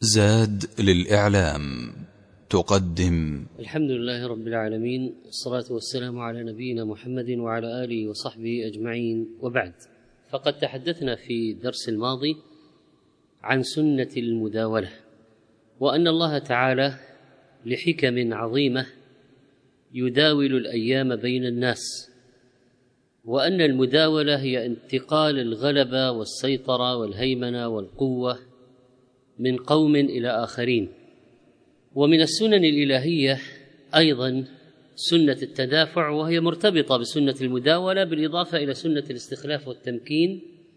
زاد للإعلام تقدم. الحمد لله رب العالمين، والصلاة والسلام على نبينا محمد وعلى آله وصحبه أجمعين، وبعد. فقد تحدثنا في الدرس الماضي عن سنة المداولة، وأن الله تعالى لحكم عظيمة يداول الأيام بين الناس، وأن المداولة هي انتقال الغلبة والسيطرة والهيمنة والقوة من قوم إلى آخرين. ومن السنن الإلهية أيضا سنة التدافع، وهي مرتبطة بسنة المداولة بالإضافة إلى سنة الاستخلاف والتمكين،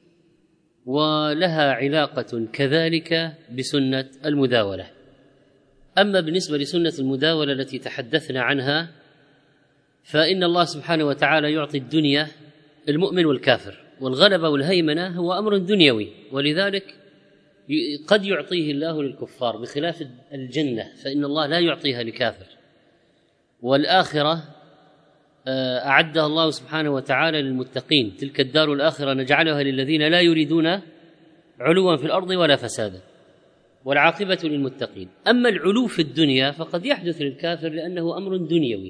ولها علاقة كذلك بسنة المداولة. أما بالنسبة لسنة المداولة التي تحدثنا عنها، فإن الله سبحانه وتعالى يعطي الدنيا المؤمن والكافر، والغلبة والهيمنة هو أمر دنيوي، ولذلك قد يعطيه الله للكفار، بخلاف الجنة فإن الله لا يعطيها لكافر. والآخرة أعدها الله سبحانه وتعالى للمتقين، تلك الدار الآخرة نجعلها للذين لا يريدون علوا في الأرض ولا فسادا والعاقبة للمتقين. أما العلو في الدنيا فقد يحدث للكافر لأنه أمر دنيوي.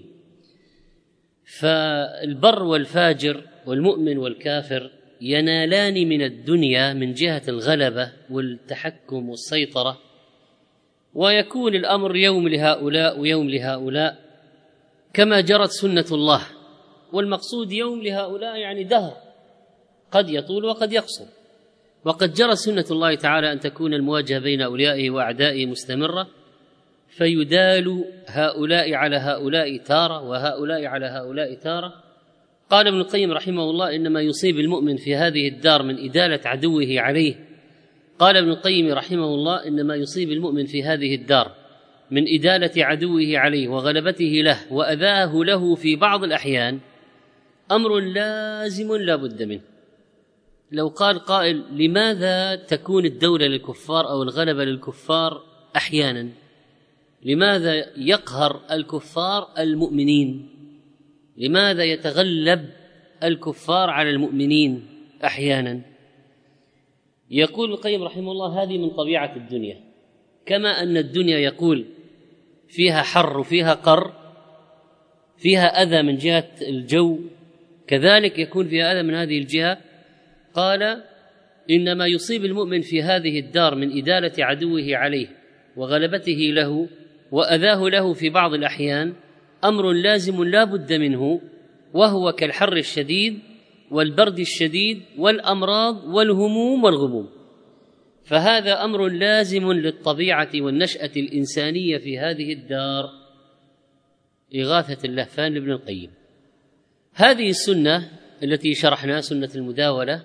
فالبر والفاجر والمؤمن والكافر ينالان من الدنيا من جهة الغلبة والتحكم والسيطرة، ويكون الأمر يوم لهؤلاء ويوم لهؤلاء كما جرت سنة الله. والمقصود يوم لهؤلاء يعني دهر، قد يطول وقد يقصر. وقد جرت سنة الله تعالى أن تكون المواجهة بين أوليائه وأعدائه مستمرة، فيدال هؤلاء على هؤلاء تارة وهؤلاء على هؤلاء تارة. قال ابن القيم رحمه الله: إنما يصيب المؤمن في هذه الدار من إدالة عدوه عليه. قال ابن القيم رحمه الله: إنما يصيب المؤمن في هذه الدار من إدالة عدوه عليه وغلبته له وأذاه له في بعض الأحيان أمر لازم لا بد منه. لو قال قائل: لماذا تكون الدولة للكفار أو الغلبة للكفار أحيانا؟ لماذا يقهر الكفار المؤمنين؟ لماذا يتغلب الكفار على المؤمنين أحيانا؟ يقول القيم رحمه الله: هذه من طبيعة الدنيا، كما أن الدنيا يقول فيها حر وفيها قر، فيها أذى من جهة الجو، كذلك يكون فيها أذى من هذه الجهة. قال: إنما يصيب المؤمن في هذه الدار من إدالة عدوه عليه وغلبته له وأذاه له في بعض الأحيان أمر لازم لا بد منه، وهو كالحر الشديد والبرد الشديد والأمراض والهموم والغموم. فهذا أمر لازم للطبيعة والنشأة الإنسانية في هذه الدار. إغاثة اللهفان لابن القيم. هذه السنة التي شرحنا، سنة المداولة،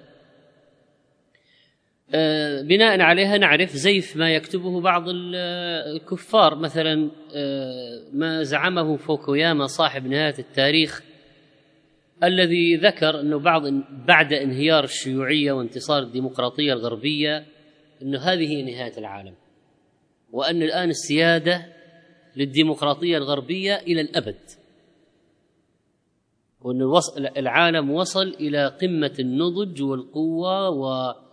بناء عليها نعرف زيف ما يكتبه بعض الكفار، مثلا ما زعمه فوكوياما صاحب نهاية التاريخ، الذي ذكر أنه بعد انهيار الشيوعية وانتصار الديمقراطية الغربية أنه هذه هي نهاية العالم، وأن الآن السيادة للديمقراطية الغربية إلى الأبد، وأن العالم وصل إلى قمة النضج والقوة وقمة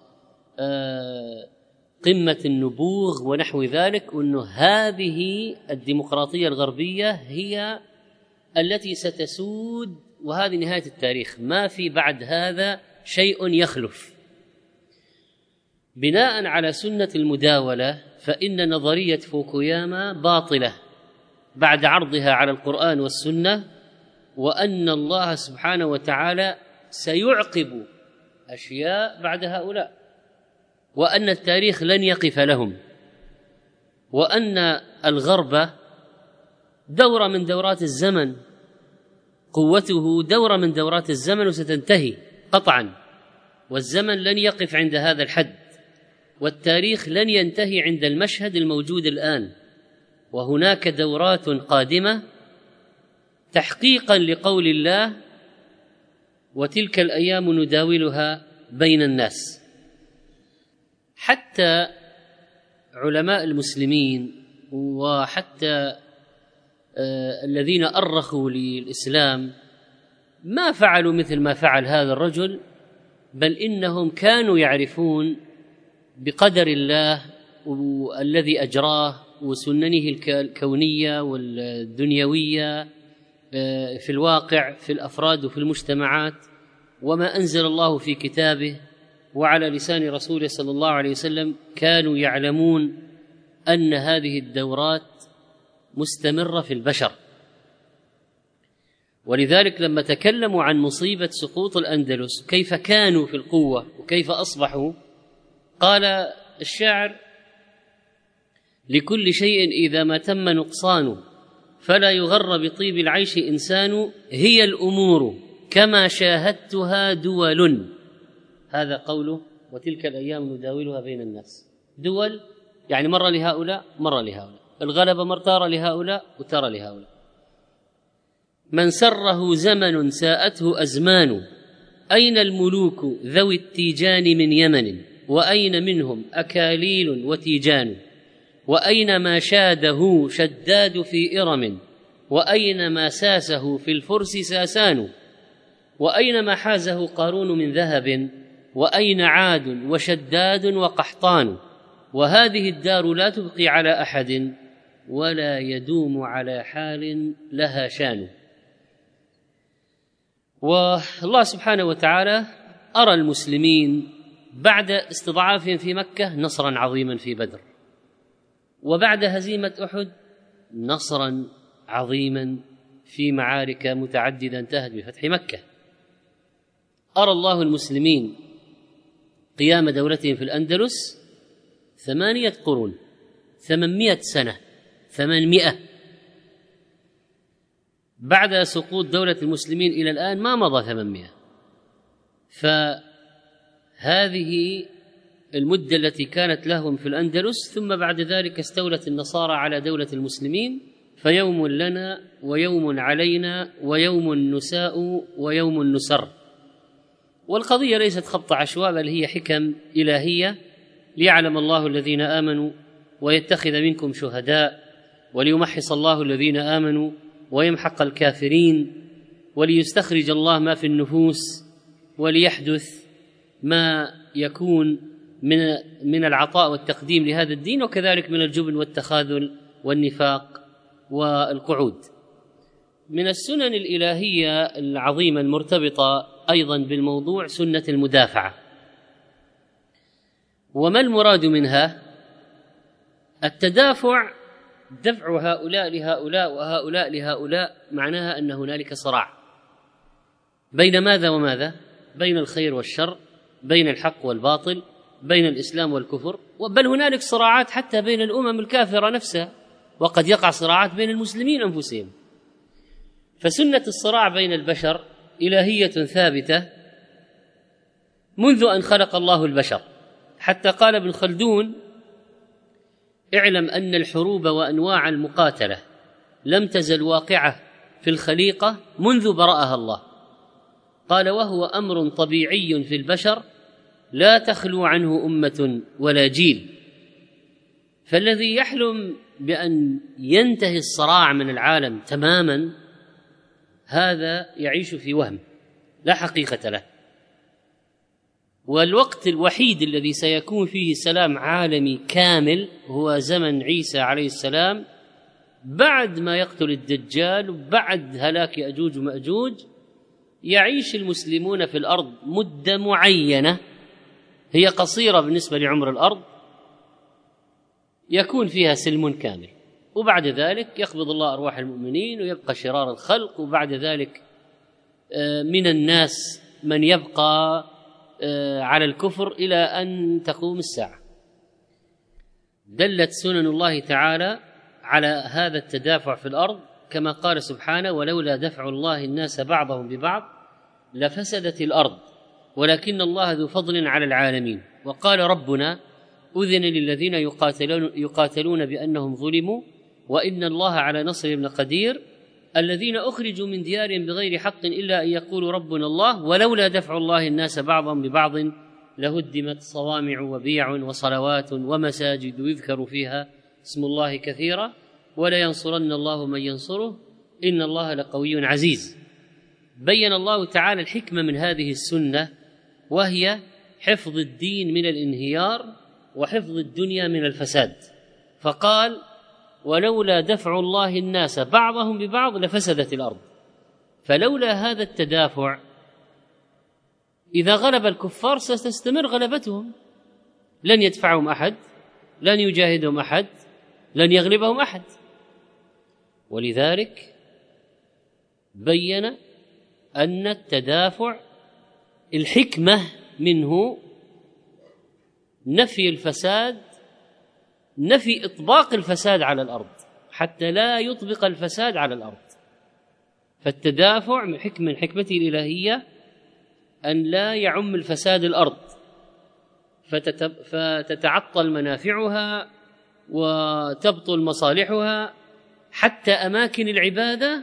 النبوغ ونحو ذلك، وأنه هذه الديمقراطية الغربية هي التي ستسود، وهذه نهاية التاريخ، ما في بعد هذا شيء يخلف. بناء على سنة المداولة فإن نظرية فوكوياما باطلة بعد عرضها على القرآن والسنة، وأن الله سبحانه وتعالى سيعقب أشياء بعد هؤلاء، وأن التاريخ لن يقف لهم، وأن الغرب دورة من دورات الزمن، قوته دورة من دورات الزمن وستنتهي قطعا، والزمن لن يقف عند هذا الحد، والتاريخ لن ينتهي عند المشهد الموجود الآن، وهناك دورات قادمة تحقيقا لقول الله: وتلك الأيام نداولها بين الناس. حتى علماء المسلمين وحتى الذين أرخوا للإسلام ما فعلوا مثل ما فعل هذا الرجل، بل إنهم كانوا يعرفون بقدر الله الذي أجراه وسننه الكونية والدنيوية في الواقع في الأفراد وفي المجتمعات، وما أنزل الله في كتابه وعلى لسان رسوله صلى الله عليه وسلم، كانوا يعلمون أن هذه الدورات مستمرة في البشر. ولذلك لما تكلموا عن مصيبة سقوط الأندلس كيف كانوا في القوة وكيف أصبحوا، قال الشاعر: لكل شيء إذا ما تم نقصانه فلا يغر بطيب العيش إنسان، هي الأمور كما شاهدتها دول. هذا قوله: وتلك الأيام نداولها بين الناس. دول يعني مرة لهؤلاء مرة لهؤلاء، الغلبة مرة ترى لهؤلاء وترى لهؤلاء. من سره زمن ساءته أزمان، أين الملوك ذوي التيجان من يمن، وأين منهم أكاليل وتيجان، وأين ما شاده شداد في إرم، وأين ما ساسه في الفرس ساسان، وأين ما حازه قارون من ذهب، وأين عاد وشداد وقحطان، وهذه الدار لا تبقي على أحد، ولا يدوم على حال لها شان. والله سبحانه وتعالى أرى المسلمين بعد استضعافهم في مكة نصرا عظيما في بدر، وبعد هزيمة أحد نصرا عظيما في معارك متعددة انتهت بفتح مكة. أرى الله المسلمين قيام دولتهم في الأندلس 8 قرون، 800 سنة، 800. بعد سقوط دولة المسلمين إلى الآن ما مضى 800. فهذه المدة التي كانت لهم في الأندلس، ثم بعد ذلك استولت النصارى على دولة المسلمين، فيوم لنا ويوم علينا ويوم نساء ويوم نسر. والقضية ليست خبط عشواء، بل هي حكم إلهية، ليعلم الله الذين آمنوا ويتخذ منكم شهداء، وليمحص الله الذين آمنوا ويمحق الكافرين، وليستخرج الله ما في النفوس، وليحدث ما يكون من العطاء والتقديم لهذا الدين، وكذلك من الجبن والتخاذل والنفاق والقعود. من السنن الإلهية العظيمة المرتبطة أيضا بالموضوع سنة المدافعة. وما المراد منها؟ التدافع، دفع هؤلاء لهؤلاء وهؤلاء لهؤلاء، معناها أن هنالك صراع بين ماذا وماذا؟ بين الخير والشر، بين الحق والباطل، بين الإسلام والكفر، بل هنالك صراعات حتى بين الأمم الكافرة نفسها، وقد يقع صراعات بين المسلمين أنفسهم. فسنة الصراع بين البشر إلهية ثابتة منذ أن خلق الله البشر، حتى قال ابن خلدون: اعلم أن الحروب وأنواع المقاتلة لم تزل واقعة في الخليقة منذ برأها الله. قال: وهو أمر طبيعي في البشر لا تخلو عنه أمة ولا جيل. فالذي يحلم بأن ينتهي الصراع من العالم تماما هذا يعيش في وهم لا حقيقة له. والوقت الوحيد الذي سيكون فيه سلام عالمي كامل هو زمن عيسى عليه السلام، بعد ما يقتل الدجال وبعد هلاك يأجوج ومأجوج. يعيش المسلمون في الأرض مدة معينة هي قصيرة بالنسبة لعمر الأرض، يكون فيها سلم كامل، وبعد ذلك يقبض الله أرواح المؤمنين ويبقى شرار الخلق، وبعد ذلك من الناس من يبقى على الكفر إلى أن تقوم الساعة. دلت سنن الله تعالى على هذا التدافع في الأرض، كما قال سبحانه: ولولا دفع الله الناس بعضهم ببعض لفسدت الأرض ولكن الله ذو فضل على العالمين. وقال ربنا: أذن للذين يقاتلون بأنهم ظلموا وإن الله على نصرهم لقدير. الذين أخرجوا من ديارهم بغير حق إلا أن يقولوا ربنا الله ولولا دفع الله الناس بعضهم ببعض لهدمت صوامع وبيع وصلوات ومساجد يذكر فيها اسم الله كثيرا ولينصرن الله من ينصره إن الله لقوي عزيز. بين الله تعالى الحكمة من هذه السنة، وهي حفظ الدين من الانهيار وحفظ الدنيا من الفساد، فقال: ولولا دفع الله الناس بعضهم ببعض لفسدت الأرض. فلولا هذا التدافع إذا غلب الكفار ستستمر غلبتهم، لن يدفعهم أحد، لن يجاهدهم أحد، لن يغلبهم أحد. ولذلك بين أن التدافع الحكمة منه نفي الفساد، نفي إطباق الفساد على الأرض، حتى لا يطبق الفساد على الأرض. فالتدافع من حكمته الإلهية أن لا يعم الفساد الأرض فتتعطل منافعها وتبطل مصالحها، حتى أماكن العبادة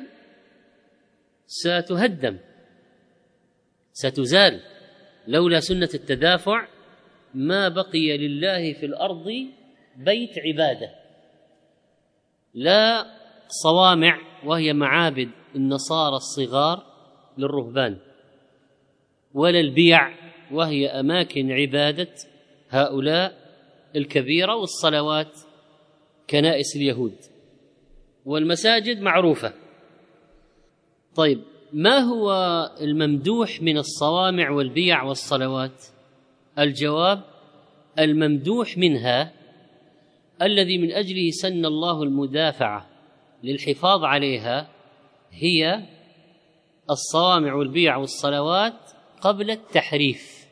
ستهدم، ستزال. لولا سنة التدافع ما بقي لله في الأرض بيت عبادة، لا صوامع وهي معابد النصارى الصغار للرهبان، ولا البيع وهي أماكن عبادة هؤلاء الكبيرة، والصلوات كنائس اليهود، والمساجد معروفة. طيب، ما هو الممدوح من الصوامع والبيع والصلوات؟ الجواب: الممدوح منها الذي من أجله سن الله المدافعة للحفاظ عليها هي الصوامع والبيع والصلوات قبل التحريف.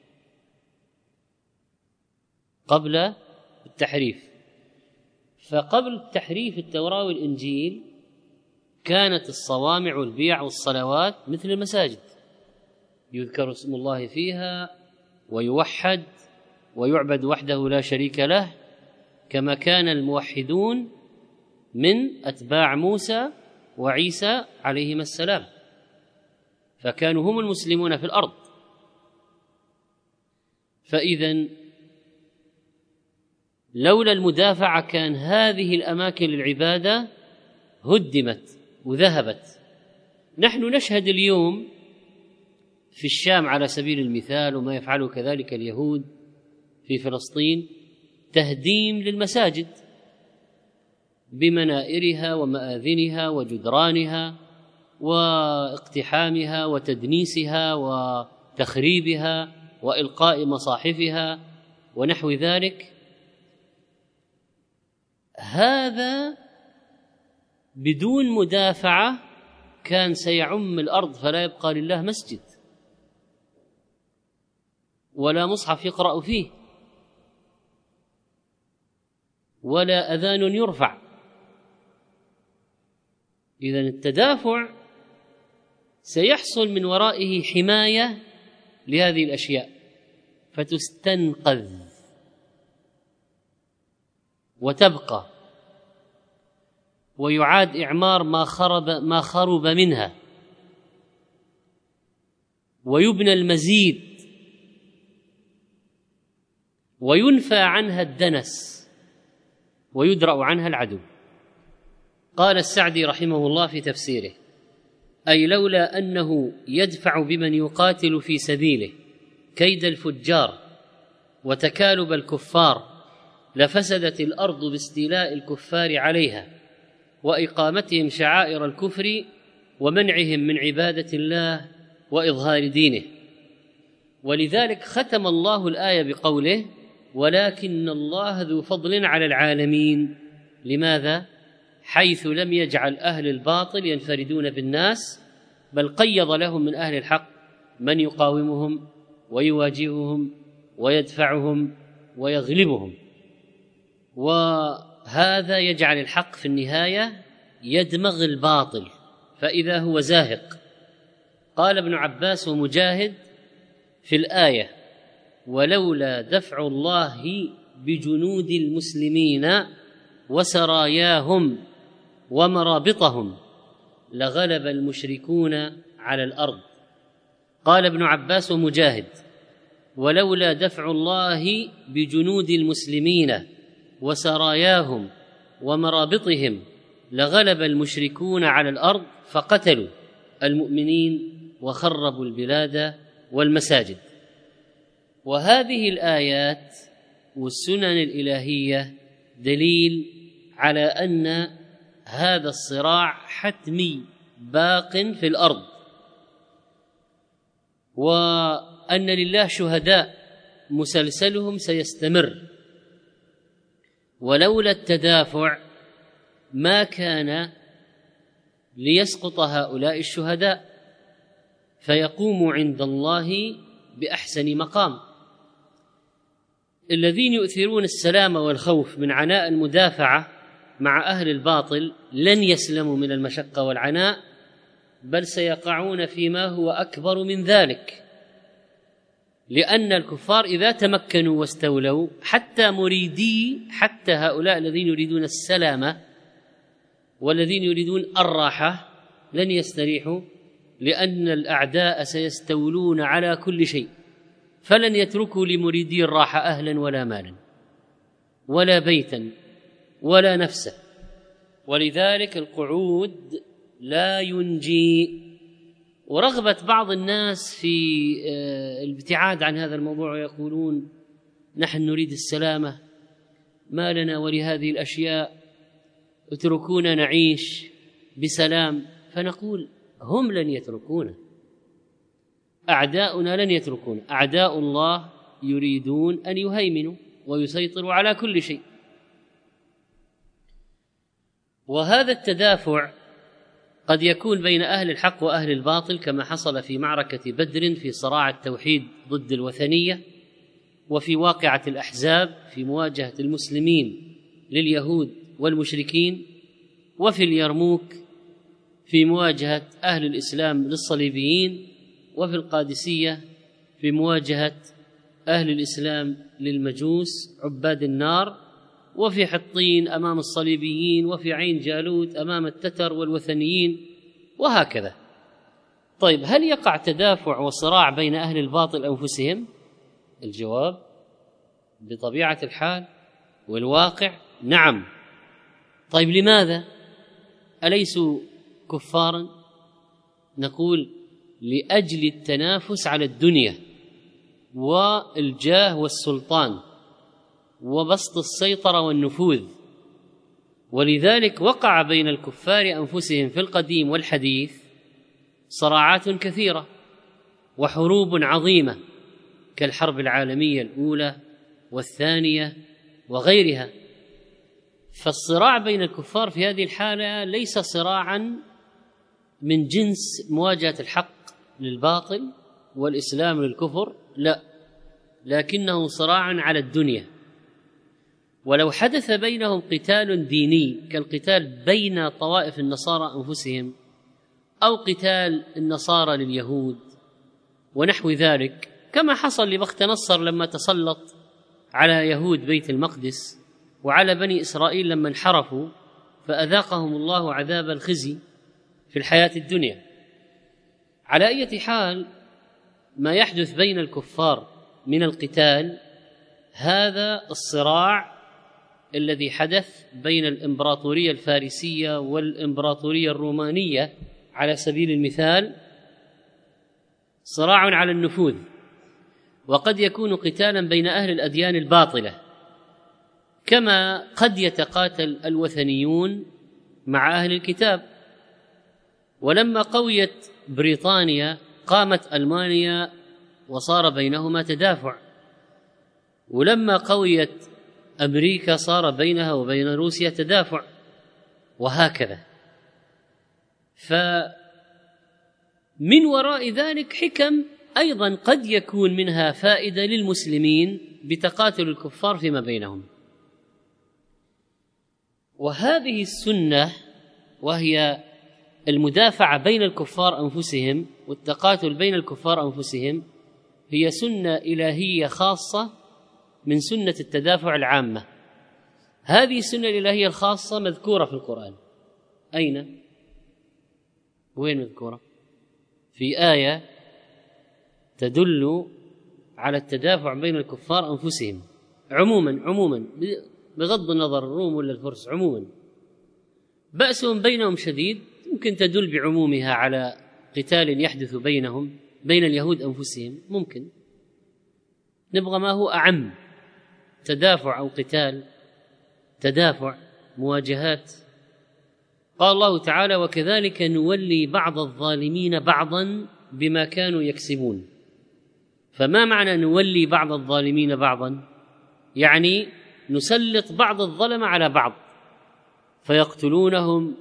قبل التحريف، فقبل تحريف التوراة والإنجيل كانت الصوامع والبيع والصلوات مثل المساجد، يذكر اسم الله فيها ويوحد ويعبد وحده لا شريك له، كما كان الموحدون من أتباع موسى وعيسى عليهما السلام، فكانوا هم المسلمون في الأرض. فإذن لولا المدافعة كان هذه الأماكن للعبادة هدمت وذهبت. نحن نشهد اليوم في الشام على سبيل المثال، وما يفعله كذلك اليهود في فلسطين، تهديم للمساجد بمنائرها ومآذنها وجدرانها واقتحامها وتدنيسها وتخريبها وإلقاء مصاحفها ونحو ذلك. هذا بدون مدافعة كان سيعم الأرض، فلا يبقى لله مسجد ولا مصحف يقرأ فيه ولا أذان يرفع. إذن التدافع سيحصل من ورائه حماية لهذه الأشياء فتستنقذ وتبقى، ويعاد إعمار ما خرب منها، ويبنى المزيد، وينفى عنها الدنس، ويدرأ عنها العدو. قال السعدي رحمه الله في تفسيره: أي لولا أنه يدفع بمن يقاتل في سبيله كيد الفجار وتكالب الكفار لفسدت الأرض باستيلاء الكفار عليها وإقامتهم شعائر الكفر ومنعهم من عبادة الله وإظهار دينه. ولذلك ختم الله الآية بقوله: ولكن الله ذو فضل على العالمين. لماذا؟ حيث لم يجعل أهل الباطل ينفردون بالناس، بل قيض لهم من أهل الحق من يقاومهم ويواجههم ويدفعهم ويغلبهم. وهذا يجعل الحق في النهاية يدمغ الباطل فإذا هو زاهق. قال ابن عباس ومجاهد في الآية: ولولا دفع الله بجنود المسلمين وسراياهم ومرابطهم لغلب المشركون على الأرض. قال ابن عباس ومجاهد: ولولا دفع الله بجنود المسلمين وسراياهم ومرابطهم لغلب المشركون على الأرض فقتلوا المؤمنين وخربوا البلاد والمساجد. وهذه الآيات والسنن الإلهية دليل على أن هذا الصراع حتمي باق في الأرض، وأن لله شهداء مسلسلهم سيستمر، ولولا التدافع ما كان ليسقط هؤلاء الشهداء فيقوموا عند الله بأحسن مقام. الذين يؤثرون السلام والخوف من عناء المدافعة مع أهل الباطل لن يسلموا من المشقة والعناء، بل سيقعون فيما هو أكبر من ذلك، لأن الكفار إذا تمكنوا واستولوا حتى هؤلاء الذين يريدون السلامة والذين يريدون الراحة لن يستريحوا، لأن الأعداء سيستولون على كل شيء، فلن يتركوا لمريدي الراحة أهلا ولا مالا ولا بيتا ولا نفسا. ولذلك القعود لا ينجي. ورغبة بعض الناس في الابتعاد عن هذا الموضوع ويقولون نحن نريد السلامة، ما لنا ولهذه الأشياء، اتركونا نعيش بسلام. فنقول هم لن يتركونا، أعداؤنا لن يتركونا، أعداء الله يريدون أن يهيمنوا ويسيطروا على كل شيء. وهذا التدافع قد يكون بين أهل الحق وأهل الباطل، كما حصل في معركة بدر في صراع التوحيد ضد الوثنية، وفي واقعة الأحزاب في مواجهة المسلمين لليهود والمشركين، وفي اليرموك في مواجهة أهل الإسلام للصليبيين، وفي القادسية في مواجهة أهل الإسلام للمجوس عباد النار، وفي حطين أمام الصليبيين، وفي عين جالوت أمام التتر والوثنيين، وهكذا. طيب، هل يقع تدافع وصراع بين أهل الباطل أنفسهم؟ الجواب بطبيعة الحال والواقع نعم. طيب لماذا؟ أليسوا كفارا؟ نقول لأجل التنافس على الدنيا والجاه والسلطان وبسط السيطرة والنفوذ. ولذلك وقع بين الكفار أنفسهم في القديم والحديث صراعات كثيرة وحروب عظيمة كالحرب العالمية الأولى والثانية وغيرها. فالصراع بين الكفار في هذه الحالة ليس صراعا من جنس مواجهة الحق للباطل والإسلام للكفر، لا، لكنه صراع على الدنيا. ولو حدث بينهم قتال ديني كالقتال بين طوائف النصارى أنفسهم، أو قتال النصارى لليهود ونحو ذلك، كما حصل لبخت نصر لما تسلط على يهود بيت المقدس وعلى بني إسرائيل لما انحرفوا فأذاقهم الله عذاب الخزي في الحياة الدنيا. على أي حال، ما يحدث بين الكفار من القتال هذا الصراع الذي حدث بين الإمبراطورية الفارسية والإمبراطورية الرومانية على سبيل المثال صراع على النفوذ، وقد يكون قتالا بين أهل الأديان الباطلة، كما قد يتقاتل الوثنيون مع أهل الكتاب. ولما قويت بريطانيا قامت ألمانيا وصار بينهما تدافع، ولما قويت أمريكا صار بينها وبين روسيا تدافع، وهكذا. فمن وراء ذلك حكم أيضا قد يكون منها فائدة للمسلمين بتقاتل الكفار فيما بينهم. وهذه السنة، وهي المدافعة بين الكفار أنفسهم والتقاتل بين الكفار أنفسهم، هي سنة إلهية خاصة من سنة التدافع العامة. هذه السنة الإلهية الخاصة مذكورة في القرآن. أين؟ وين مذكورة؟ في آية تدل على التدافع بين الكفار أنفسهم عموما بغض النظر الروم ولا الفرس، عموما بأسهم بينهم شديد، ممكن تدل بعمومها على قتال يحدث بينهم بين اليهود أنفسهم، ممكن نبغى ما هو أعم. تدافع أو قتال، تدافع، مواجهات. قال الله تعالى: وكذلك نولي بعض الظالمين بعضا بما كانوا يكسبون. فما معنى نولي بعض الظالمين بعضا؟ يعني نسلط بعض الظلم على بعض فيقتلونهم،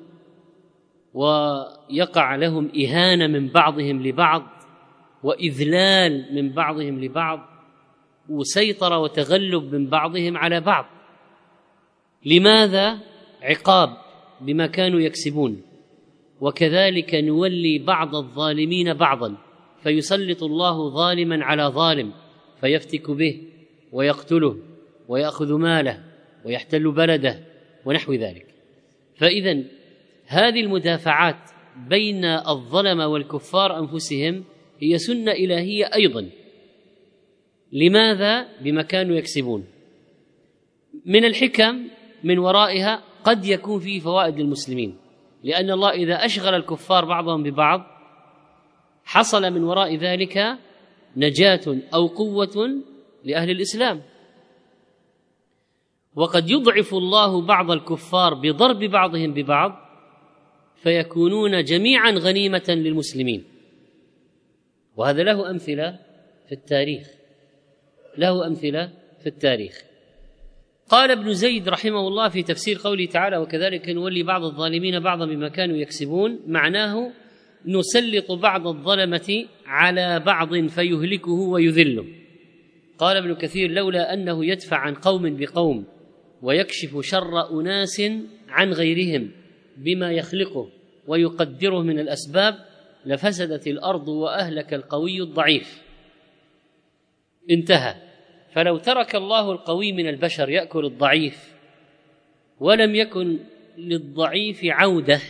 ويقع لهم إهانة من بعضهم لبعض، وإذلال من بعضهم لبعض، وسيطرة وتغلب من بعضهم على بعض. لماذا؟ عقاب بما كانوا يكسبون. وكذلك نولي بعض الظالمين بعضا، فيسلط الله ظالما على ظالم فيفتك به ويقتله ويأخذ ماله ويحتل بلده ونحو ذلك. فإذن هذه المدافعات بين الظلمة والكفار أنفسهم هي سنة إلهية أيضا. لماذا؟ بما كانوا يكسبون. من الحكم من ورائها قد يكون فيه فوائد للمسلمين، لأن الله إذا أشغل الكفار بعضهم ببعض حصل من وراء ذلك نجاة أو قوة لأهل الإسلام. وقد يضعف الله بعض الكفار بضرب بعضهم ببعض فيكونون جميعا غنيمة للمسلمين، وهذا له أمثلة في التاريخ، له أمثلة في التاريخ. قال ابن زيد رحمه الله في تفسير قوله تعالى: وكذلك نولي بعض الظالمين بعضا بما كانوا يكسبون، معناه نسلط بعض الظلمة على بعض فيهلكه ويذله. قال ابن كثير: لولا أنه يدفع عن قوم بقوم ويكشف شر أناس عن غيرهم بما يخلقه ويقدره من الأسباب لفسدت الأرض وأهلك القوي الضعيف. انتهى. فلو ترك الله القوي من البشر يأكل الضعيف ولم يكن للضعيف عودة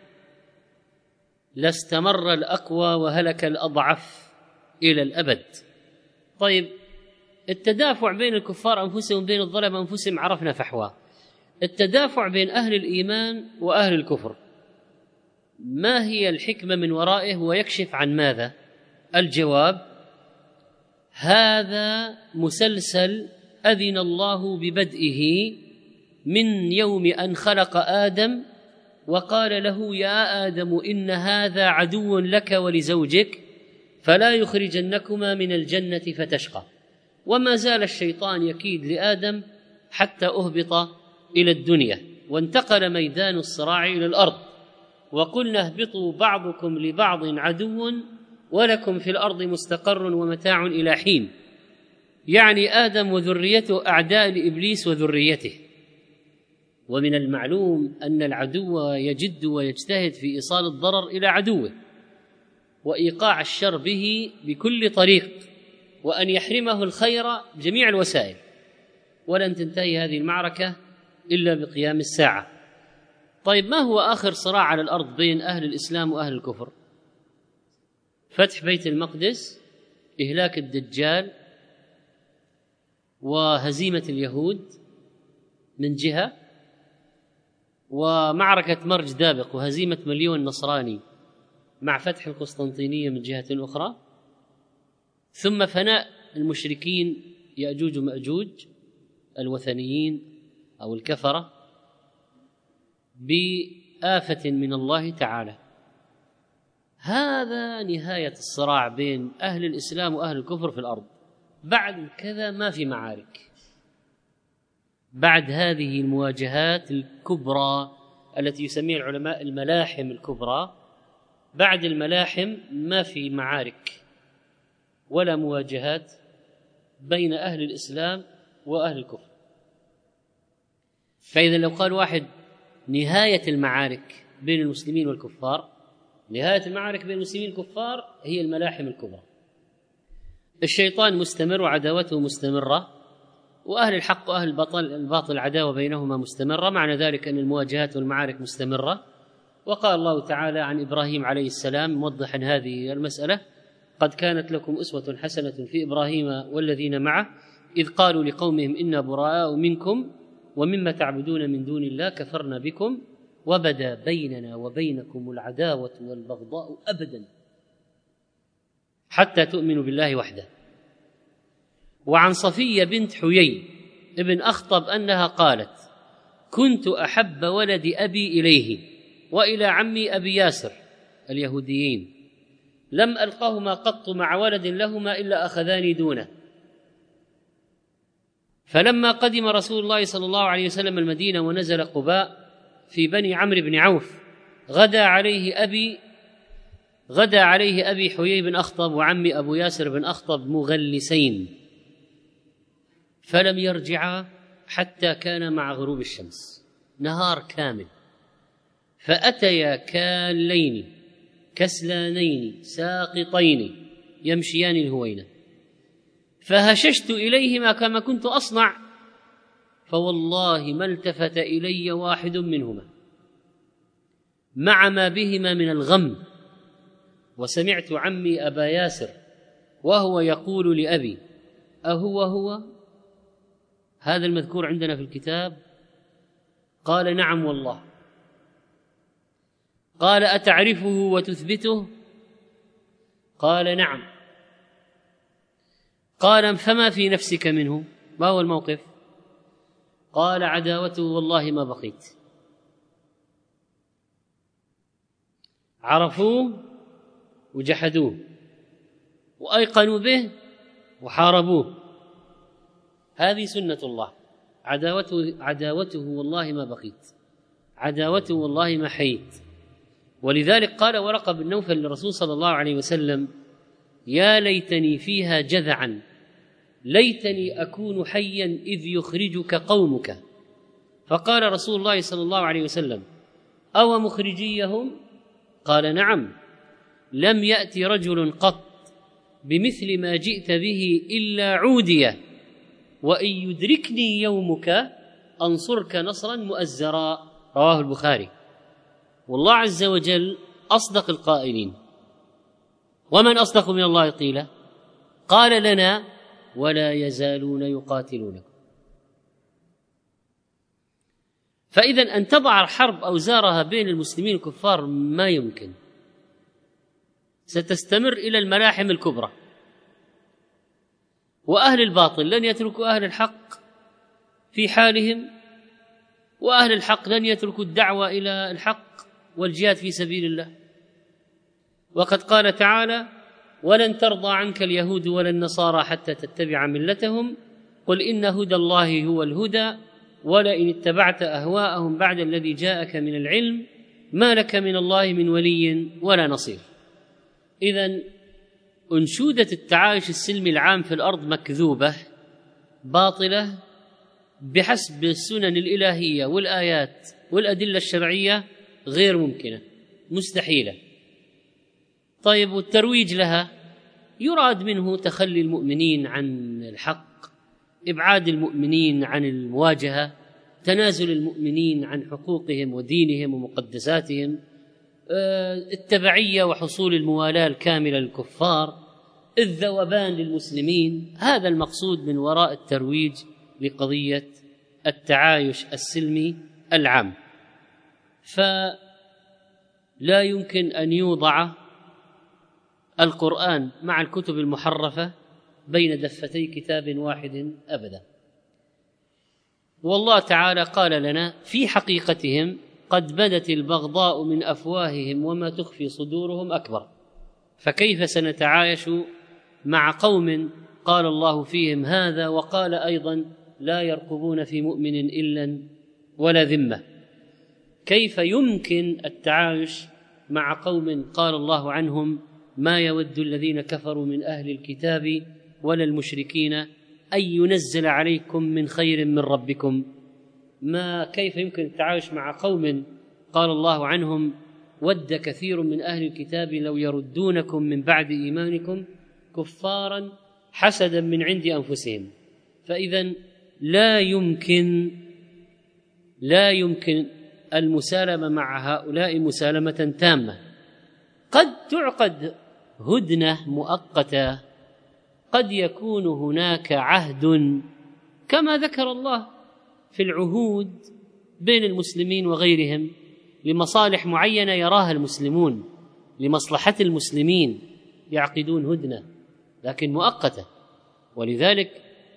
لاستمر الأقوى وهلك الأضعف إلى الأبد. طيب، التدافع بين الكفار أنفسهم بين الظلم أنفسهم عرفنا فحواه. التدافع بين أهل الإيمان وأهل الكفر ما هي الحكمة من ورائه ويكشف عن ماذا؟ الجواب: هذا مسلسل أذن الله ببدئه من يوم أن خلق آدم وقال له: يا آدم إن هذا عدو لك ولزوجك فلا يخرجنكما من الجنة فتشقى. وما زال الشيطان يكيد لآدم حتى أهبط إلى الدنيا، وانتقل ميدان الصراع إلى الأرض، وقلنا: اهبطوا بعضكم لبعض عدو ولكم في الأرض مستقر ومتاع إلى حين. يعني آدم وذريته أعداء لإبليس وذريته. ومن المعلوم أن العدو يجد ويجتهد في إيصال الضرر إلى عدوه وإيقاع الشر به بكل طريق، وأن يحرمه الخير بجميع الوسائل. ولن تنتهي هذه المعركة إلا بقيام الساعة. طيب، ما هو آخر صراع على الأرض بين أهل الإسلام وأهل الكفر؟ فتح بيت المقدس، إهلاك الدجال، وهزيمة اليهود من جهة، ومعركة مرج دابق وهزيمة مليون نصراني مع فتح القسطنطينية من جهة أخرى، ثم فناء المشركين يأجوج ومأجوج الوثنيين أو الكفرة بآفة من الله تعالى. هذا نهاية الصراع بين أهل الإسلام وأهل الكفر في الأرض. بعد كذا ما في معارك. بعد هذه المواجهات الكبرى التي يسميها العلماء الملاحم الكبرى، بعد الملاحم ما في معارك ولا مواجهات بين أهل الإسلام وأهل الكفر. فإذا لو قال واحد نهاية المعارك بين المسلمين والكفار، نهاية المعارك بين المسلمين والكفار هي الملاحم الكبرى. الشيطان مستمر وعداوته مستمرة، وأهل الحق وأهل الباطل عداوة بينهما مستمرة، معنى ذلك أن المواجهات والمعارك مستمرة. وقال الله تعالى عن إبراهيم عليه السلام موضحا هذه المسألة: قد كانت لكم أسوة حسنة في إبراهيم والذين معه إذ قالوا لقومهم إنا براء منكم ومما تعبدون من دون الله كفرنا بكم وبدا بيننا وبينكم العداوة والبغضاء أبدا حتى تؤمنوا بالله وحده. وعن صفية بنت حيي بن أخطب أنها قالت: كنت أحب ولد أبي إليه وإلى عمي أبي ياسر اليهوديين، لم ألقهما قط مع ولد لهما إلا أخذاني دونه. فلما قدم رسول الله صلى الله عليه وسلم المدينة ونزل قباء في بني عمرو بن عوف، غدا عليه أبي حيي بن أخطب وعمي أبو ياسر بن أخطب مغلسين، فلم يرجعا حتى كان مع غروب الشمس، نهار كامل. فأتيا كالين كسلانين ساقطين يمشيان الهوينة، فهششت إليهما كما كنت أصنع، فوالله ما التفت إلي واحد منهما مع ما بهما من الغم. وسمعت عمي أبا ياسر وهو يقول لأبي: أهو هذا المذكور عندنا في الكتاب؟ قال: نعم والله. قال: أتعرفه وتثبته؟ قال: نعم. قال: فما في نفسك منه؟ ما هو الموقف؟ قال: عداوته والله ما بقيت. عرفوه وجحدوه وأيقنوا به وحاربوه، هذه سنة الله. عداوته والله ما بقيت، عداوته والله ما حييت. ولذلك قال ورقة بن نوفل للرسول صلى الله عليه وسلم: يا ليتني فيها جذعا، ليتني أكون حيا إذ يخرجك قومك. فقال رسول الله صلى الله عليه وسلم: أو مخرجيهم؟ قال: نعم. لم يأتي رجل قط بمثل ما جئت به إلا عودي، وإن يدركني يومك أنصرك نصرا مؤزرا. رواه البخاري. والله عز وجل أصدق القائلين. ومن أصدق من الله قيلا؟ قال لنا: ولا يزالون يقاتلونكم. فإذا أن تضع الحرب أوزارها بين المسلمين الكفار ما يمكن، ستستمر إلى الملاحم الكبرى. وأهل الباطل لن يتركوا أهل الحق في حالهم، وأهل الحق لن يتركوا الدعوة إلى الحق والجهاد في سبيل الله. وقد قال تعالى: ولن ترضى عنك اليهود ولا النصارى حتى تتبع ملتهم، قل إن هدى الله هو الهدى ولئن اتبعت أهواءهم بعد الذي جاءك من العلم ما لك من الله من ولي ولا نصير. إذن أنشودة التعايش السلمي العام في الأرض مكذوبة باطلة بحسب السنن الإلهية والآيات والأدلة الشرعية، غير ممكنة، مستحيلة. طيب، والترويج لها يراد منه تخلي المؤمنين عن الحق، إبعاد المؤمنين عن المواجهة، تنازل المؤمنين عن حقوقهم ودينهم ومقدساتهم، التبعية وحصول الموالاة الكاملة للكفار، الذوبان للمسلمين. هذا المقصود من وراء الترويج لقضية التعايش السلمي العام. فلا يمكن أن يوضع القرآن مع الكتب المحرفة بين دفتي كتاب واحد أبدا. والله تعالى قال لنا: في حقيقتهم قد بدت البغضاء من أفواههم وما تخفي صدورهم أكبر. فكيف سنتعايش مع قوم قال الله فيهم هذا، وقال أيضا: لا يرقبون في مؤمن إلا ولا ذمة؟ كيف يمكن التعايش مع قوم قال الله عنهم: ما يود الذين كفروا من أهل الكتاب ولا المشركين أن ينزل عليكم من خير من ربكم؟ كيف يمكن التعايش مع قوم قال الله عنهم: ود كثير من أهل الكتاب لو يردونكم من بعد إيمانكم كفارا حسدا من عند أنفسهم؟ فإذا لا يمكن المسالمة مع هؤلاء مسالمة تامة. قد تعقد هدنة مؤقتة، قد يكون هناك عهد كما ذكر الله في العهود بين المسلمين وغيرهم لمصالح معينة يراها المسلمون، لمصلحة المسلمين يعقدون هدنة، لكن مؤقتة. ولذلك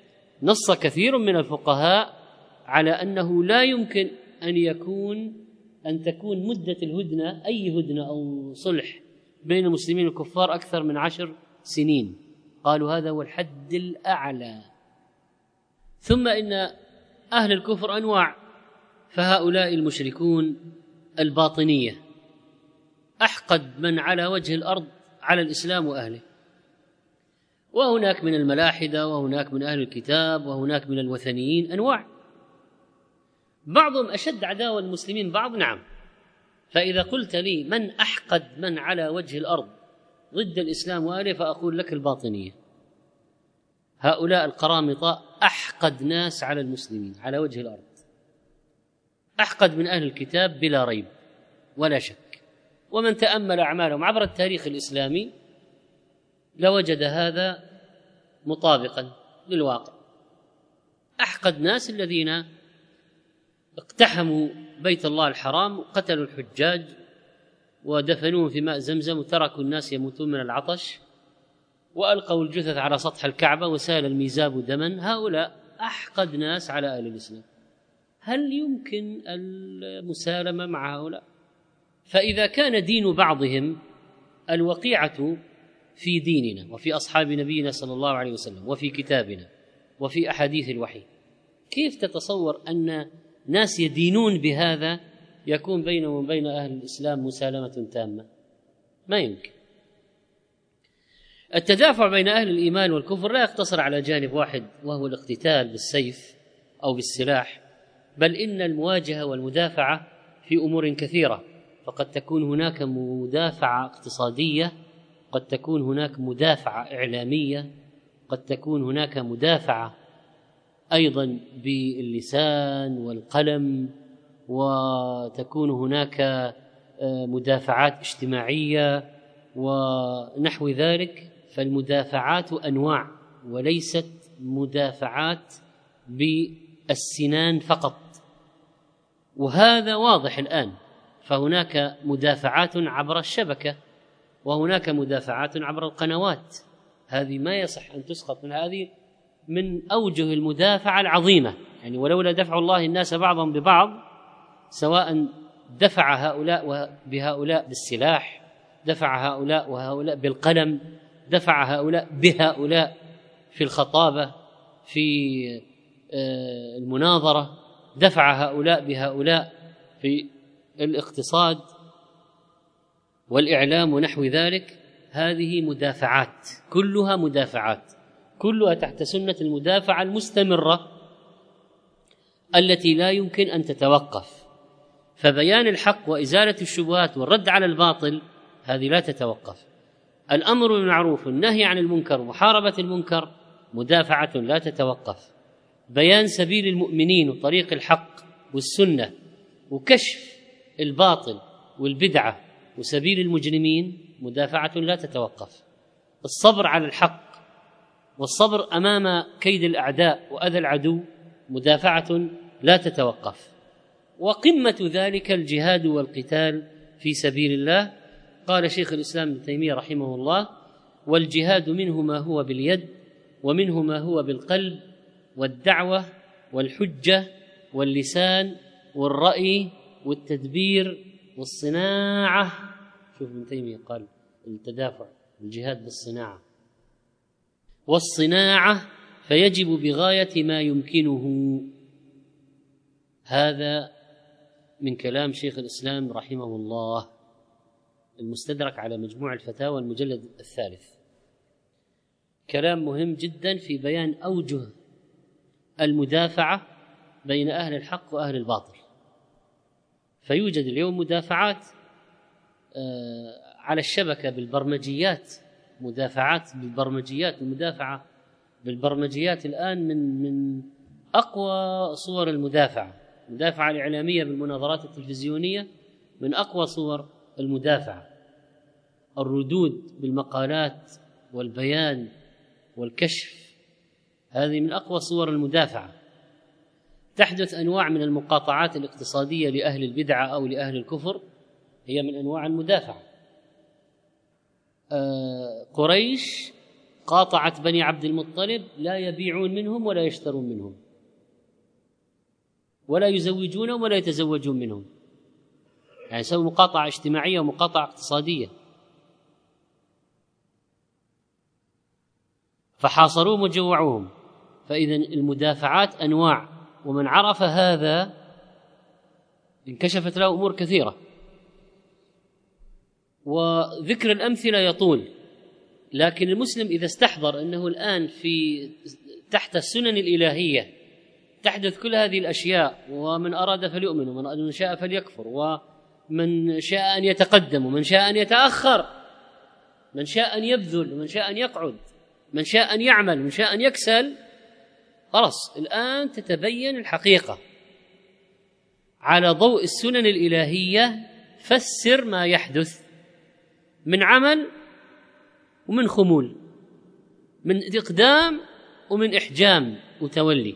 نص كثير من الفقهاء على أنه لا يمكن أن تكون مدة الهدنة، أي هدنة أو صلح بين المسلمين والكفار، أكثر من 10 سنين. قالوا هذا هو الحد الأعلى. ثم إن أهل الكفر أنواع، فهؤلاء المشركون الباطنية أحقد من على وجه الأرض على الإسلام وأهله، وهناك من الملاحدة، وهناك من أهل الكتاب، وهناك من الوثنيين، أنواع. بعضهم أشد عداوة المسلمين بعض، نعم. فإذا قلت لي من أحقد من على وجه الأرض ضد الإسلام وأهله، فأقول لك الباطنية. هؤلاء القرامطة أحقد ناس على المسلمين على وجه الأرض، أحقد من أهل الكتاب بلا ريب ولا شك. ومن تأمل أعمالهم عبر التاريخ الإسلامي لوجد هذا مطابقا للواقع. أحقد ناس الذين اقتحموا بيت الله الحرام وقتلوا الحجاج ودفنوهم في ماء زمزم وتركوا الناس يموتون من العطش، وألقوا الجثث على سطح الكعبة وسال الميزاب دما. هؤلاء أحقد ناس على أهل الإسلام. هل يمكن المسالمة مع هؤلاء؟ فإذا كان دين بعضهم الوقيعة في ديننا وفي أصحاب نبينا صلى الله عليه وسلم وفي كتابنا وفي أحاديث الوحي، كيف تتصور أن ناس يدينون بهذا يكون بينهم وبين أهل الإسلام مسالمة تامة؟ ما يمكن. التدافع بين أهل الإيمان والكفر لا يقتصر على جانب واحد وهو الاقتتال بالسيف أو بالسلاح، بل إن المواجهة والمدافعة في أمور كثيرة. فقد تكون هناك مدافعة اقتصادية، قد تكون هناك مدافعة إعلامية، قد تكون هناك مدافعة أيضا باللسان والقلم، وتكون هناك مدافعات اجتماعية ونحو ذلك. فالمدافعات أنواع وليست مدافعات بالسنان فقط، وهذا واضح الآن. فهناك مدافعات عبر الشبكة، وهناك مدافعات عبر القنوات. هذه ما يصح أن تسقط من هذه، من أوجه المدافعة العظيمة. يعني ولولا دفع الله الناس بعضهم ببعض، سواء دفع هؤلاء بهؤلاء بالسلاح، دفع هؤلاء وهؤلاء بالقلم، دفع هؤلاء بهؤلاء في الخطابة في المناظرة، دفع هؤلاء بهؤلاء في الاقتصاد والإعلام ونحو ذلك. هذه مدافعات، كلها مدافعات، كلها تحت سنة المدافعة المستمرة التي لا يمكن أن تتوقف. فبيان الحق وإزالة الشبهات والرد على الباطل هذه لا تتوقف. الأمر بالمعروف والنهي عن المنكر ومحاربة المنكر مدافعة لا تتوقف. بيان سبيل المؤمنين وطريق الحق والسنة وكشف الباطل والبدعة وسبيل المجرمين مدافعة لا تتوقف. الصبر على الحق والصبر أمام كيد الأعداء وأذى العدو مدافعة لا تتوقف. وقمة ذلك الجهاد والقتال في سبيل الله. قال شيخ الإسلام ابن تيمية رحمه الله: والجهاد منه ما هو باليد، ومنه ما هو بالقلب والدعوة والحجة واللسان والرأي والتدبير والصناعة. شوف ابن تيمية قال التدافع الجهاد بالصناعة والصناعة، فيجب بغاية ما يمكنه. هذا من كلام شيخ الإسلام رحمه الله، المستدرك على مجموع الفتاوى المجلد 3. كلام مهم جدا في بيان أوجه المدافعة بين أهل الحق وأهل الباطل. فيوجد اليوم مدافعات على الشبكة بالبرمجيات، مدافعات بالبرمجيات. المدافعة بالبرمجيات الآن من أقوى صور المدافعة. المدافعة الإعلامية بالمناظرات التلفزيونية من أقوى صور المدافعة. الردود بالمقالات والبيان والكشف هذه من أقوى صور المدافعة. تحدث أنواع من المقاطعات الاقتصادية لأهل البدعة أو لأهل الكفر، هي من أنواع المدافعة. قريش قاطعت بني عبد المطلب لا يبيعون منهم ولا يشترون منهم ولا يزوجونهم ولا يتزوجون منهم، يعني يسوي مقاطعة اجتماعية ومقاطعة اقتصادية. فحاصروهم وجوعوهم. فإذا المدافعات أنواع، ومن عرف هذا انكشفت له أمور كثيرة، وذكر الأمثلة يطول، لكن المسلم إذا استحضر أنه الآن تحت السنن الإلهية تحدث كل هذه الأشياء، ومن أراد فليؤمن ومن شاء فليكفر، ومن شاء أن يتقدم ومن شاء أن يتأخر، من شاء أن يبذل ومن شاء أن يقعد، من شاء أن يعمل ومن شاء أن يكسل، خلاص الآن تتبين الحقيقة على ضوء السنن الإلهية. فسر ما يحدث من عمل ومن خمول، من إقدام ومن إحجام وتولي.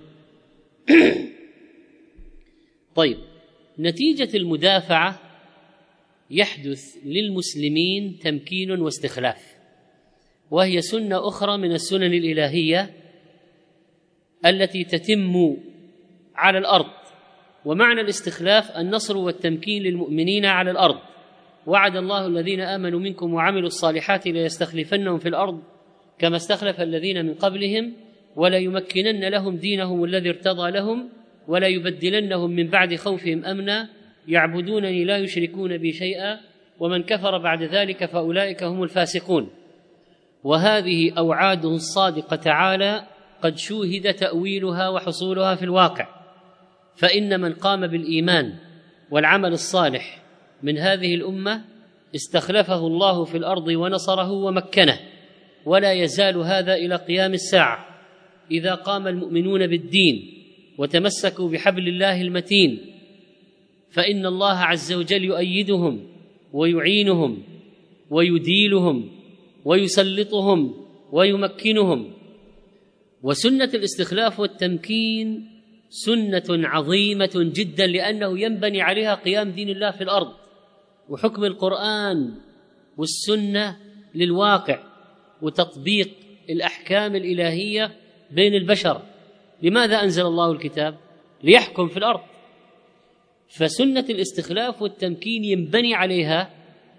طيب، نتيجة المدافعة يحدث للمسلمين تمكين واستخلاف، وهي سنة أخرى من السنن الإلهية التي تتم على الأرض. ومعنى الاستخلاف النصر والتمكين للمؤمنين على الأرض. وعد الله الذين آمنوا منكم وعملوا الصالحات ليستخلفنهم في الأرض كما استخلف الذين من قبلهم وليمكنن لهم دينهم الذي ارتضى لهم ولا يبدلنهم من بعد خوفهم أمنا يعبدونني لا يشركون بي شيئا ومن كفر بعد ذلك فأولئك هم الفاسقون. وهذه أوعاده الصادقة تعالى قد شوهد تأويلها وحصولها في الواقع، فإن من قام بالإيمان والعمل الصالح من هذه الأمة استخلفه الله في الأرض ونصره ومكنه، ولا يزال هذا إلى قيام الساعة. إذا قام المؤمنون بالدين وتمسكوا بحبل الله المتين فإن الله عز وجل يؤيدهم ويعينهم ويديلهم ويسلطهم ويمكنهم. وسنة الاستخلاف والتمكين سنة عظيمة جدا، لأنه ينبني عليها قيام دين الله في الأرض وحكم القرآن والسنة للواقع وتطبيق الأحكام الإلهية بين البشر. لماذا أنزل الله الكتاب؟ ليحكم في الأرض. فسنة الاستخلاف والتمكين ينبني عليها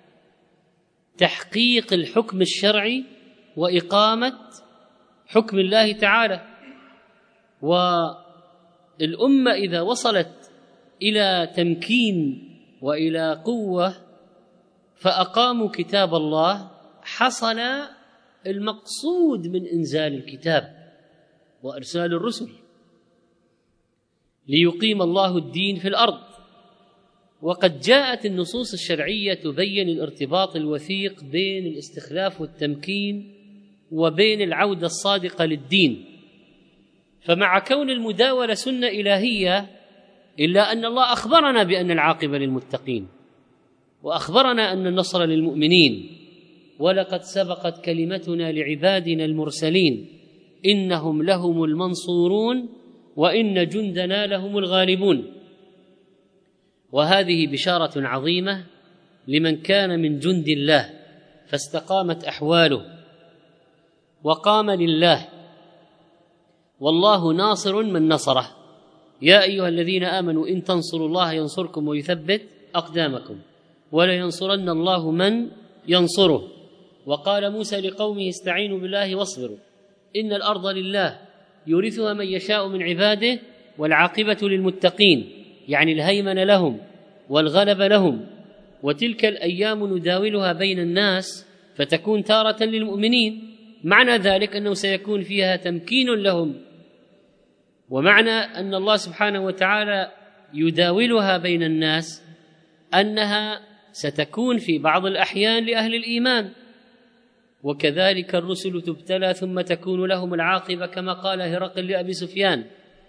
تحقيق الحكم الشرعي وإقامة حكم الله تعالى. والأمة إذا وصلت إلى تمكين وإلى قوة فأقاموا كتاب الله حصل المقصود من إنزال الكتاب وإرسال الرسل، ليقيم الله الدين في الأرض. وقد جاءت النصوص الشرعية تبين الارتباط الوثيق بين الاستخلاف والتمكين وبين العودة الصادقة للدين. فمع كون المداولة سنة إلهية إلا أن الله أخبرنا بأن العاقبة للمتقين، وأخبرنا أن النصر للمؤمنين، ولقد سبقت كلمتنا لعبادنا المرسلين إنهم لهم المنصورون وإن جندنا لهم الغالبون. وهذه بشارة عظيمة لمن كان من جند الله فاستقامت أحواله وقام لله، والله ناصر من نصره. يا أيها الذين آمنوا إن تنصروا الله ينصركم ويثبت أقدامكم ولينصرن الله من ينصره. وقال موسى لقومه استعينوا بالله واصبروا إن الأرض لله يورثها من يشاء من عباده والعاقبة للمتقين، يعني الهيمنة لهم والغلب لهم. وتلك الأيام نداولها بين الناس فتكون تارة للمؤمنين، معنى ذلك أنه سيكون فيها تمكين لهم. ومعنى أن الله سبحانه وتعالى يداولها بين الناس أنها ستكون في بعض الأحيان لأهل الإيمان، وكذلك الرسل تبتلى ثم تكون لهم العاقبة كما قال هرقل لأبي سفيان.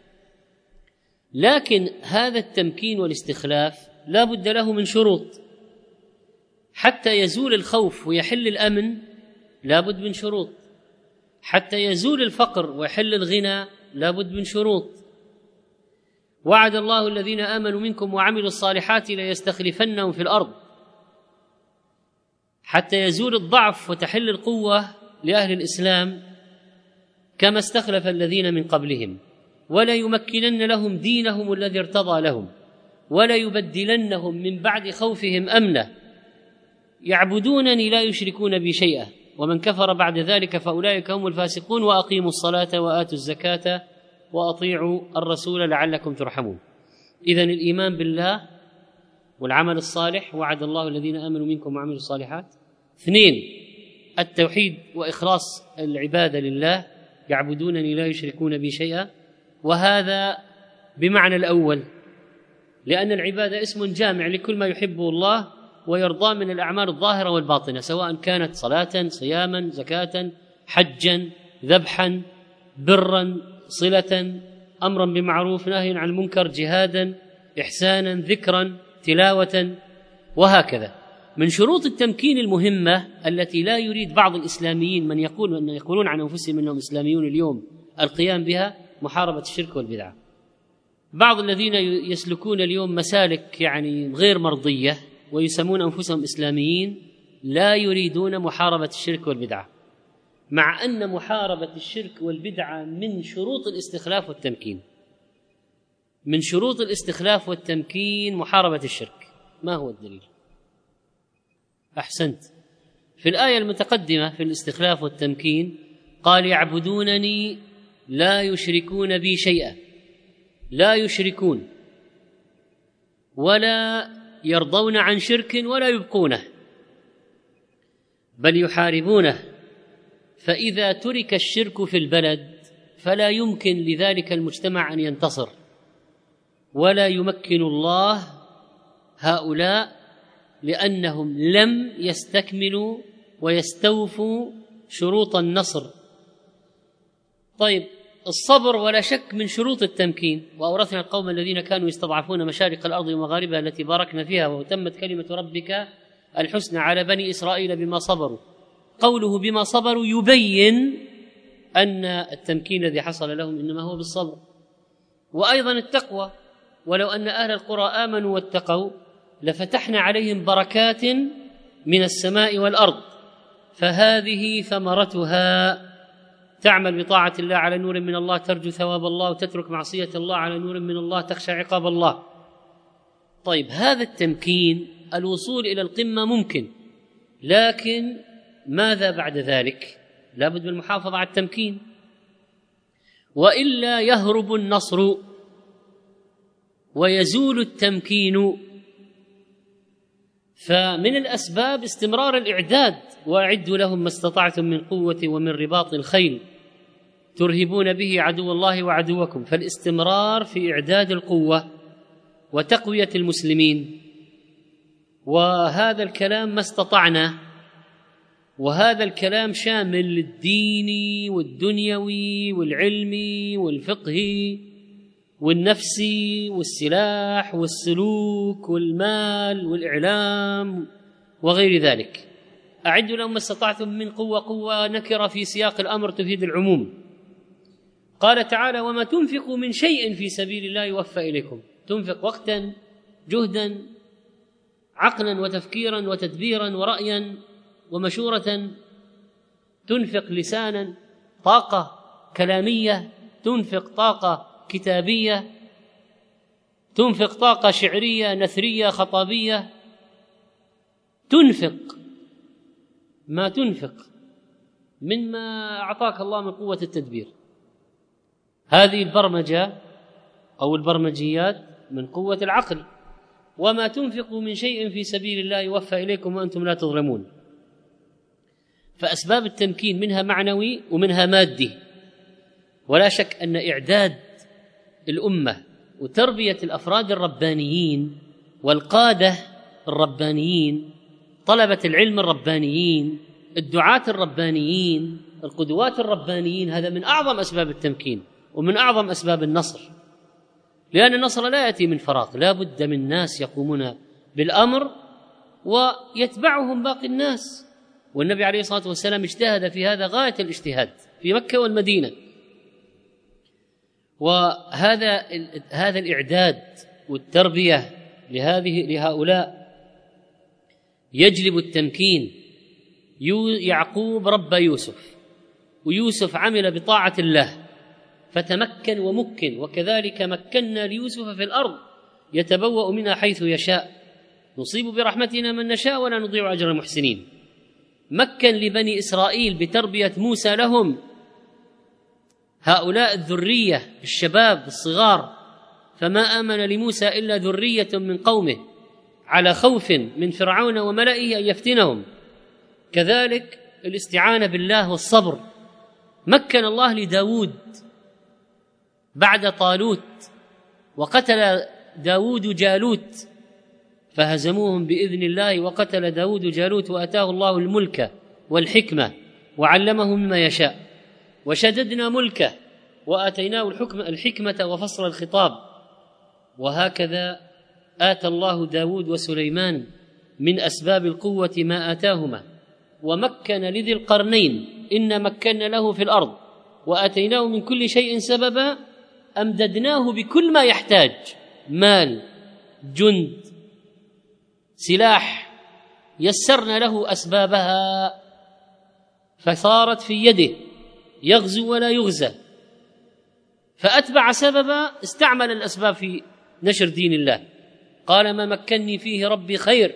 لكن هذا التمكين والاستخلاف لا بد له من شروط. حتى يزول الخوف ويحل الأمن لا بد من شروط، حتى يزول الفقر ويحل الغنى لا بد من شروط. وعد الله الذين آمنوا منكم وعملوا الصالحات ليستخلفنهم في الأرض. حتى يزول الضعف وتحل القوة لأهل الإسلام كما استخلف الذين من قبلهم ولا يمكنن لهم دينهم الذي ارتضى لهم ولا يبدلنهم من بعد خوفهم أمنا يعبدونني لا يشركون بي شيئا ومن كفر بعد ذلك فأولئك هم الفاسقون وأقيموا الصلاة وآتوا الزكاة وأطيعوا الرسول لعلكم ترحمون. إذن الإيمان بالله والعمل الصالح، وعد الله الذين آمنوا منكم وعملوا الصالحات. 2 التوحيد وإخلاص العبادة لله، يعبدونني لا يشركون بي شيئا، وهذا بمعنى الأول لأن العبادة اسم جامع لكل ما يحبه الله ويرضى من الأعمال الظاهرة والباطنة، سواء كانت صلاة، صياما، زكاة، حجا، ذبحا، برا، صلة، أمرا بمعروف، نهي عن المنكر، جهادا، إحسانا، ذكرا، تلاوة، وهكذا. من شروط التمكين المهمة التي لا يريد بعض الإسلاميين من يقولون عن أنفسهم أنهم إسلاميون اليوم القيام بها محاربة الشرك والبدعة. بعض الذين يسلكون اليوم مسالك غير مرضية ويسمون أنفسهم إسلاميين لا يريدون محاربة الشرك والبدعة، مع أن محاربة الشرك والبدعة من شروط الاستخلاف والتمكين. من شروط الاستخلاف والتمكين محاربة الشرك. ما هو الدليل؟ أحسنت. في الآية المتقدمة في الاستخلاف والتمكين قال يعبدونني لا يشركون بي شيئا، لا يشركون ولا يرضون عن شرك ولا يبقونه بل يحاربونه، فإذا ترك الشرك في البلد فلا يمكن لذلك المجتمع أن ينتصر، ولا يمكن الله هؤلاء لأنهم لم يستكملوا ويستوفوا شروط النصر. طيب، الصبر ولا شك من شروط التمكين. وأورثنا القوم الذين كانوا يستضعفون مشارق الأرض ومغاربها التي باركنا فيها وتمت كلمة ربك الحسنى على بني إسرائيل بما صبروا. قوله بما صبروا يبين أن التمكين الذي حصل لهم إنما هو بالصبر. وأيضا التقوى، ولو أن أهل القرى آمنوا واتقوا لفتحنا عليهم بركات من السماء والأرض، فهذه ثمرتها: تعمل بطاعة الله على نور من الله، ترجو ثواب الله، وتترك معصية الله على نور من الله، تخشى عقاب الله. طيب، هذا التمكين الوصول إلى القمة ممكن، لكن ماذا بعد ذلك؟ لابد من المحافظة على التمكين، وإلا يهرب النصر ويزول التمكين. فمن الأسباب استمرار الإعداد: وأعدوا لهم ما استطعتم من قوة ومن رباط الخيل ترهبون به عدو الله وعدوكم. فالاستمرار في إعداد القوة وتقوية المسلمين. وهذا الكلام ما استطعنا، وهذا الكلام شامل للديني والدنيوي والعلمي والفقهي والنفسي والسلاح والسلوك والمال والإعلام وغير ذلك. أعدوا لهم ما استطعتم من قوة. قوة نكرة في سياق الأمر تفيد العموم. قال تعالى: وما تنفقوا من شيء في سبيل الله يوفى إليكم. تنفق وقتا، جهدا، عقلا وتفكيرا وتدبيرا ورأيا ومشورة، تنفق لسانا، طاقة كلامية، تنفق طاقة كتابية، تنفق طاقة شعرية، نثرية، خطابية، تنفق ما تنفق مما أعطاك الله من قوة التدبير. هذه البرمجة أو البرمجيات من قوة العقل. وما تنفقوا من شيء في سبيل الله يوفى إليكم وأنتم لا تظلمون. فأسباب التمكين منها معنوي ومنها مادي. ولا شك أن إعداد الأمة وتربية الأفراد الربانيين والقادة الربانيين، طلبة العلم الربانيين، الدعاة الربانيين، القدوات الربانيين، هذا من أعظم أسباب التمكين ومن أعظم أسباب النصر. لأن النصر لا يأتي من فراغ، لا بد من ناس يقومون بالأمر ويتبعهم باقي الناس. والنبي عليه الصلاة والسلام اجتهد في هذا غاية الاجتهاد في مكة والمدينة. وهذا الإعداد والتربية لهؤلاء يجلب التمكين. يعقوب ربى يوسف، ويوسف عمل بطاعة الله فتمكن ومكن، وكذلك مكنا ليوسف في الأرض يتبوأ منها حيث يشاء، نصيب برحمتنا من نشاء ولا نضيع أجر المحسنين. مكن لبني إسرائيل بتربية موسى لهم، هؤلاء الذرية الشباب الصغار، فما آمن لموسى إلا ذرية من قومه على خوف من فرعون وملئه أن يفتنهم. كذلك الاستعانة بالله والصبر. مكن الله لداود بعد طالوت، وقتل داود جالوت فهزموهم بإذن الله، وقتل داود جالوت وأتاه الله الملك والحكمة وعلمه مما يشاء، وشددنا ملكه وآتيناه الحكمة وفصل الخطاب. وهكذا آتى الله داود وسليمان من أسباب القوة ما آتاهما. ومكن لذي القرنين إن مكنا له في الأرض وآتيناه من كل شيء سببا أمددناه بكل ما يحتاج، مال، جند، سلاح، يسرنا له أسبابها فصارت في يده، يغزو ولا يغزى، فأتبع سببا، استعمل الأسباب في نشر دين الله. قال ما مكنني فيه ربي خير،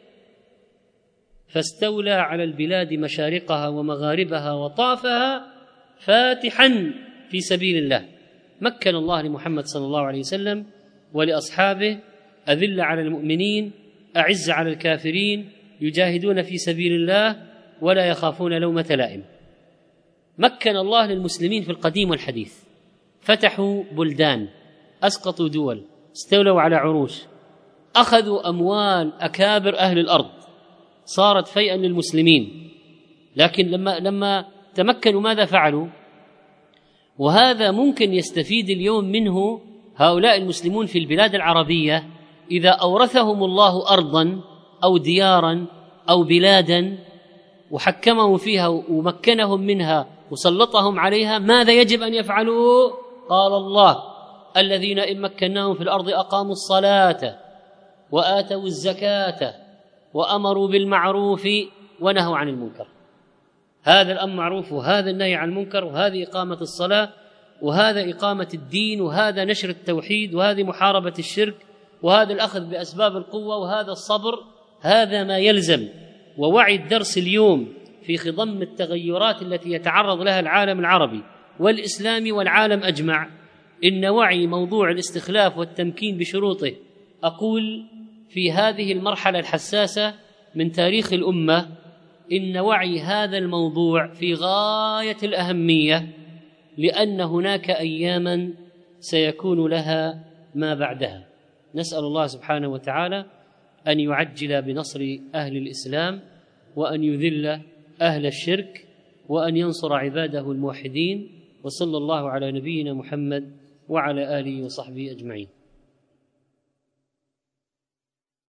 فاستولى على البلاد مشارقها ومغاربها وطافها فاتحا في سبيل الله. مكن الله لمحمد صلى الله عليه وسلم ولأصحابه أذل على المؤمنين أعز على الكافرين يجاهدون في سبيل الله ولا يخافون لومة لائم. مكن الله للمسلمين في القديم والحديث، فتحوا بلدان، أسقطوا دول، استولوا على عروش، أخذوا أموال أكابر أهل الأرض، صارت فيئا للمسلمين. لكن لما تمكنوا ماذا فعلوا؟ وهذا ممكن يستفيد اليوم منه هؤلاء المسلمون في البلاد العربية، إذا أورثهم الله أرضا أو ديارا أو بلادا وحكمهم فيها ومكنهم منها وسلطهم عليها، ماذا يجب أن يفعلوا؟ قال الله الذين إن مكناهم في الأرض أقاموا الصلاة وآتوا الزكاة وأمروا بالمعروف ونهوا عن المنكر. هذا الأمر معروف، وهذا النهي عن المنكر، وهذه إقامة الصلاة، وهذا إقامة الدين، وهذا نشر التوحيد، وهذه محاربة الشرك، وهذا الأخذ بأسباب القوة، وهذا الصبر. هذا ما يلزم. ووعي الدرس اليوم في خضم التغيرات التي يتعرض لها العالم العربي والإسلامي والعالم أجمع، إن وعي موضوع الاستخلاف والتمكين بشروطه، أقول في هذه المرحلة الحساسة من تاريخ الأمة، إن وعي هذا الموضوع في غاية الأهمية، لأن هناك أياما سيكون لها ما بعدها. نسأل الله سبحانه وتعالى أن يعجل بنصر أهل الإسلام، وأن يذل أهل الشرك، وأن ينصر عباده الموحدين. وصلى الله على نبينا محمد وعلى آله وصحبه أجمعين.